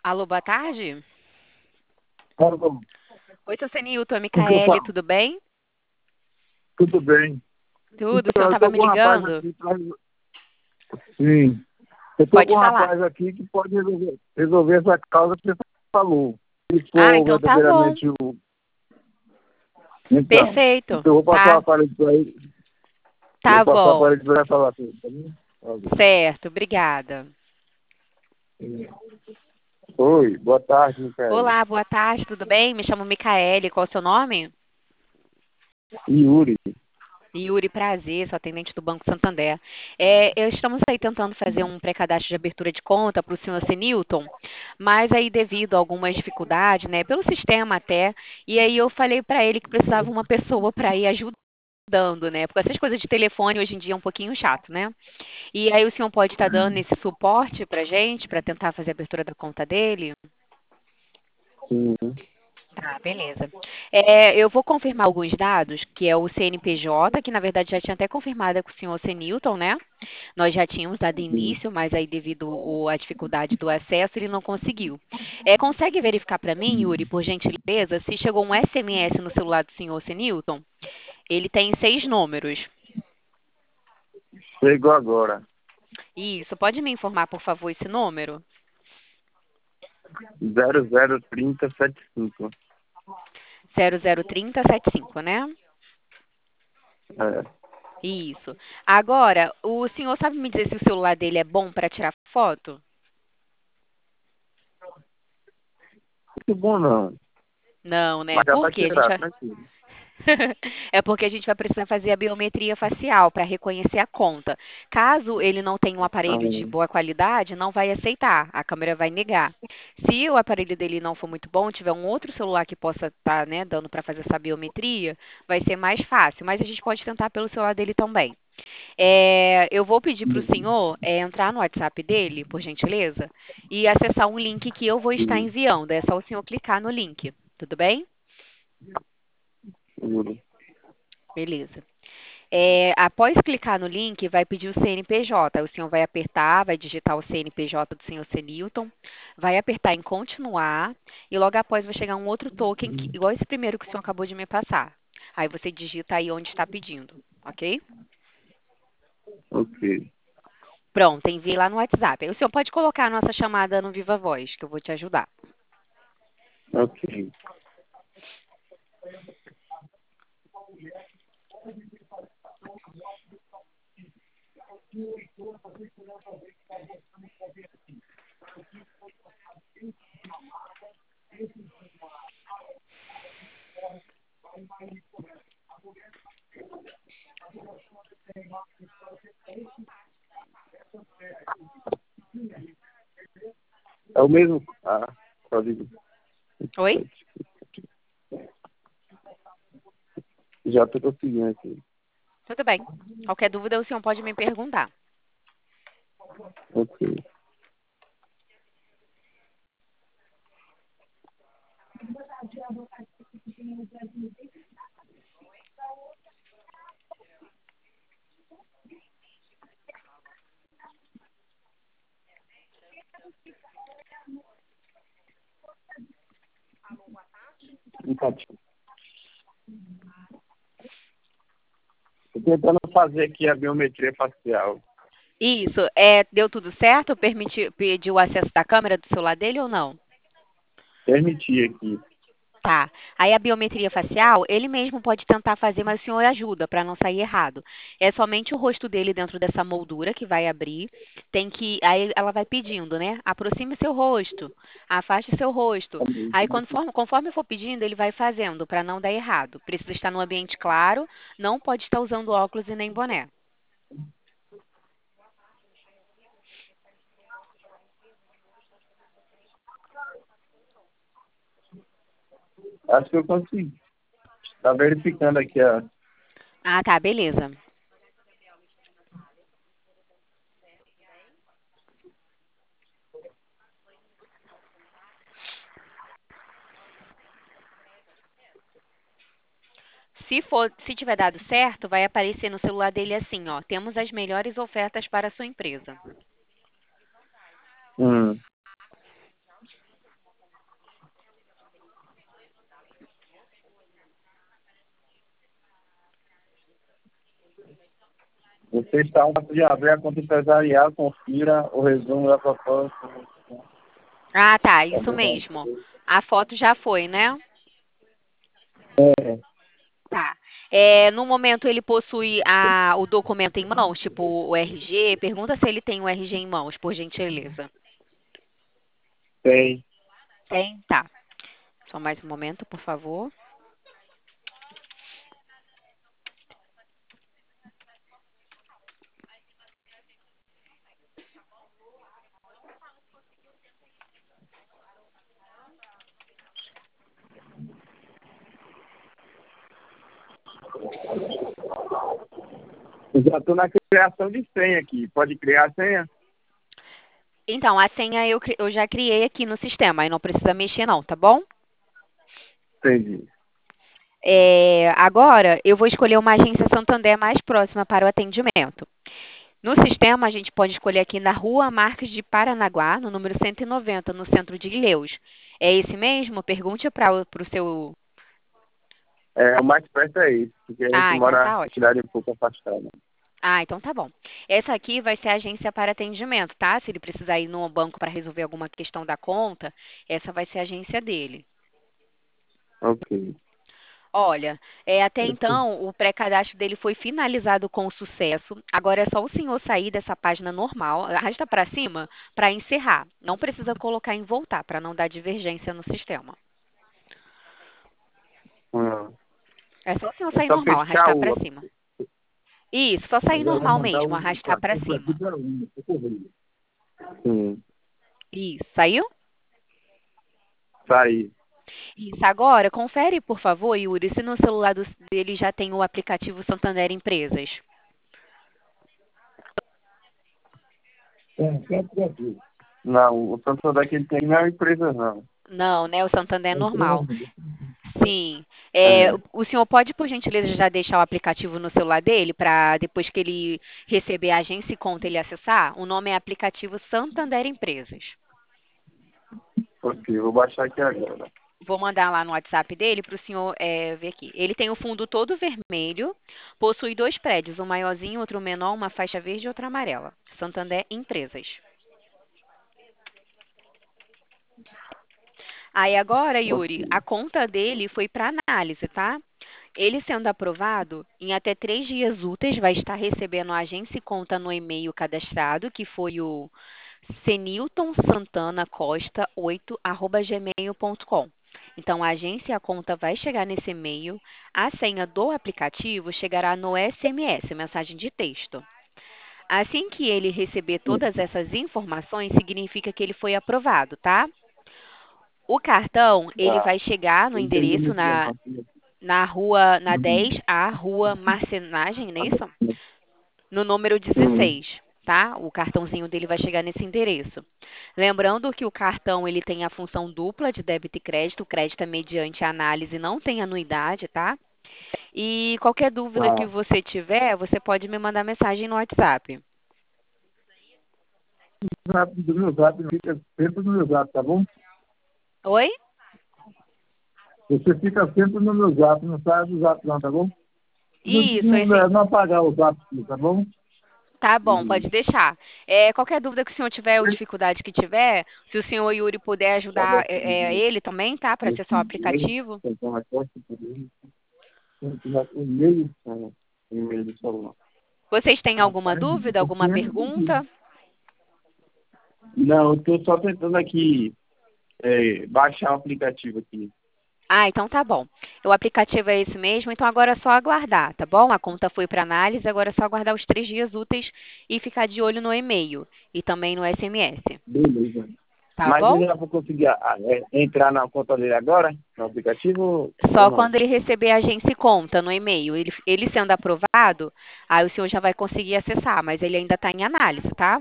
Alô, boa tarde. Alô, Oi, seu Senilton, é o que eu Micaele, falo? tudo bem? Tudo bem. Tudo, o senhor Então, eu estava estou me com um rapaz ligando? aqui Sim. Eu estou com Pode um falar. rapaz aqui que pode resolver essa causa que você falou. Se Ah, for então tá bom. verdadeiramente o. Então, Perfeito. então eu vou passar o Tá, aparelho para ele. Vou tá passar o bom. aparelho para ele falar com ele, tá bom? Certo, obrigada. Oi, boa tarde, Micael. Olá, boa tarde, tudo bem? Me chamo Micaele, qual é o seu nome? Yuri. Yuri, prazer, sou atendente do Banco Santander. Estamos aí tentando fazer um pré-cadastro de abertura de conta para o senhor Senilton, mas aí devido a algumas dificuldades, né, pelo sistema até, e aí eu falei para ele que precisava uma pessoa para ir ajudando, né, porque essas coisas de telefone hoje em dia é um pouquinho chato, né? E aí o senhor pode estar dando esse suporte para gente, para tentar fazer a abertura da conta dele? Sim. Tá, beleza. Eu vou confirmar alguns dados, que é o CNPJ, que na verdade já tinha até confirmado com o senhor Senilton, né? Nós já tínhamos dado Sim. início, mas aí devido à dificuldade do acesso, ele não conseguiu. Consegue verificar para mim, Yuri, por gentileza, se chegou um SMS no celular do senhor Senilton? Ele tem 6 números. Chegou agora. Isso, pode me informar, por favor, esse número? 003075. 003075, né? É. Isso. Agora, o senhor sabe me dizer se o celular dele é bom para tirar foto? Muito bom, não. Não, né? Mas dá Por para quê? A gente tirar, vai... tranquilo. É porque a gente vai precisar fazer a biometria facial para reconhecer a conta. Caso ele não tenha um Ah, aparelho de boa qualidade, não vai aceitar, a câmera vai negar. Se o aparelho dele não for muito bom, tiver um outro celular que possa estar, né, dando para fazer essa biometria, vai ser mais fácil. Mas a gente pode tentar pelo celular dele também. Eu vou pedir para o senhor entrar no WhatsApp dele, por gentileza, e acessar um link que eu vou estar sim. enviando. É só o senhor clicar no link. Tudo bem? Seguro. Beleza. Após clicar no link, vai pedir o CNPJ. O senhor vai apertar, vai digitar o CNPJ do senhor Senilton, vai apertar em continuar e logo após vai chegar um outro token, igual esse primeiro que o senhor acabou de me passar. Aí você digita aí onde está pedindo, ok? Ok. Pronto, enviei lá no WhatsApp. Aí o senhor pode colocar a nossa chamada no Viva Voz, que eu vou te ajudar. Ok. É o mesmo. Ah, código. Oi? Já estou conseguindo aqui. Tudo bem. Qualquer dúvida, o senhor pode me perguntar. Ok. Indicativo. Estou tentando fazer aqui a biometria facial. Isso, deu tudo certo? Pediu o acesso da câmera do celular dele ou não? Permitir aqui. Tá. Aí a biometria facial, ele mesmo pode tentar fazer, mas o senhor ajuda para não sair errado. É somente o rosto dele dentro dessa moldura que vai abrir. Aí ela vai pedindo, né? Aproxime seu rosto, afaste seu rosto. Aí conforme eu for pedindo, ele vai fazendo para não dar errado. Precisa estar no ambiente claro, não pode estar usando óculos e nem boné. Acho que eu consegui. Está verificando aqui a. Ah, tá, beleza. Se tiver dado certo, vai aparecer no celular dele assim, ó, temos as melhores ofertas para a sua empresa. Hum. Você está um passo de abrir a conta empresarial, confira o resumo da proposta. Ah, tá, isso mesmo. A foto já foi, né? É, Tá. No momento ele possui o documento em mãos, tipo o RG. Pergunta se ele tem o RG em mãos, por gentileza. tem. Tem? Tá. Só mais um momento, por favor. Eu já estou na criação de senha aqui. Pode criar a senha? Então, a senha eu já criei aqui no sistema, aí não precisa mexer não, tá bom? Entendi. Agora, eu vou escolher uma agência Santander mais próxima para o atendimento. No sistema, a gente pode escolher aqui na Rua Marques de Paranaguá, no número 190, no centro de Ilhéus. É esse mesmo? Pergunte para o seu... O mais perto é isso, porque a gente Ah, então mora tá em ótimo. cidade um pouco afastada. Ah, então tá bom. Essa aqui vai ser a agência para atendimento, tá? Se ele precisar ir no banco para resolver alguma questão da conta, essa vai ser a agência dele. Ok. Olha, até então o pré-cadastro dele foi finalizado com sucesso. Agora é só o senhor sair dessa página normal, arrasta para cima para encerrar. Não precisa colocar em voltar para não dar divergência no sistema. Hum. É só o senhor É sair só normal, fechar arrastar para o... cima. Isso, só sair Agora eu vou normal mandar mesmo, o arrastar para cartão para cima. aqui para mim, por favor. Sim. Isso, saiu? Saí. Isso. Agora, confere, por favor, Yuri, se no celular dele já tem o aplicativo Santander Empresas. Não, o Santander que ele tem não é uma empresa, não. Não, né? O Santander é normal. Sim. É. O senhor pode, por gentileza, já deixar o aplicativo no celular dele para depois que ele receber a agência e conta ele acessar? O nome é aplicativo Santander Empresas. Ok, vou baixar aqui agora. Vou mandar lá no WhatsApp dele para o senhor ver aqui. Ele tem o fundo todo vermelho, possui dois prédios, um maiorzinho, outro menor, uma faixa verde e outra amarela. Santander Empresas. Aí agora, Yuri, Ok. a conta dele foi para análise, tá? Ele sendo aprovado, em até 3 dias úteis vai estar recebendo a agência e conta no e-mail cadastrado, que foi o ceniltonsantanacosta8@gmail.com. Então, a agência e a conta vai chegar nesse e-mail. A senha do aplicativo chegará no SMS, mensagem de texto. Assim que ele receber todas essas informações, significa que ele foi aprovado, tá? O cartão, ele Tá. vai chegar no Eu entendi endereço muito bem. na rua, na 10A, Rua Marcenagem, não é isso? No número Sim. 16, tá? O cartãozinho dele vai chegar nesse endereço. Lembrando que o cartão, ele tem a função dupla de débito e crédito. O crédito é mediante análise, não tem anuidade, tá? E qualquer dúvida que Tá. você tiver, você pode me mandar mensagem no WhatsApp. Do meu zap, fica sempre no meu zap, tá bom? Oi? Você fica sempre no meu zap, não sai do zap não, tá bom? Não, Isso, não, não apagar o zap, tá bom? tá bom, pode deixar. Qualquer dúvida que o senhor tiver ou dificuldade que tiver, se o senhor Yuri puder Tá ajudar bom. ele também, tá? Para acessar o aplicativo. Então, a costa também. E-mail do celular. Vocês têm alguma Rapaz, dúvida, alguma pergunta? não, eu tô só tentando aqui baixar o aplicativo aqui. Ah, então tá bom. O aplicativo é esse mesmo, então agora é só aguardar, tá bom? A conta foi para análise, agora é só aguardar os 3 dias úteis e ficar de olho no e-mail e também no SMS, Beleza. tá Mas eu bom? já vou conseguir entrar na conta dele agora, no aplicativo, ou Só não? quando ele receber a agência e conta no e-mail. Ele sendo aprovado, aí o senhor já vai conseguir acessar, mas ele ainda está em análise, tá?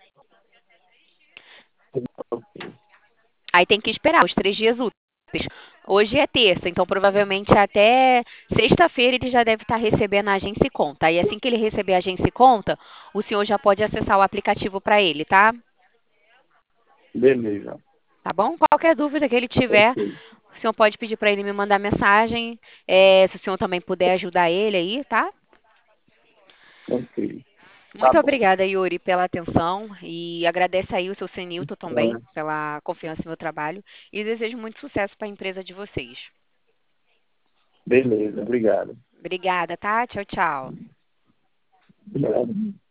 Aí tem que esperar os 3 dias úteis. Hoje é terça, então provavelmente até sexta-feira ele já deve estar recebendo a agência e conta. Aí assim que ele receber a agência e conta, o senhor já pode acessar o aplicativo para ele, tá? Beleza. Tá bom? Qualquer dúvida que ele tiver, Ok. o senhor pode pedir para ele me mandar mensagem. Se o senhor também puder ajudar ele aí, tá? Ok. Tá Muito bom. obrigada, Yuri, pela atenção e agradeço aí o seu Senilton também É, pela confiança no meu trabalho e desejo muito sucesso para a empresa de vocês. beleza, obrigado. Obrigada, tá? Tchau, tchau. Obrigado.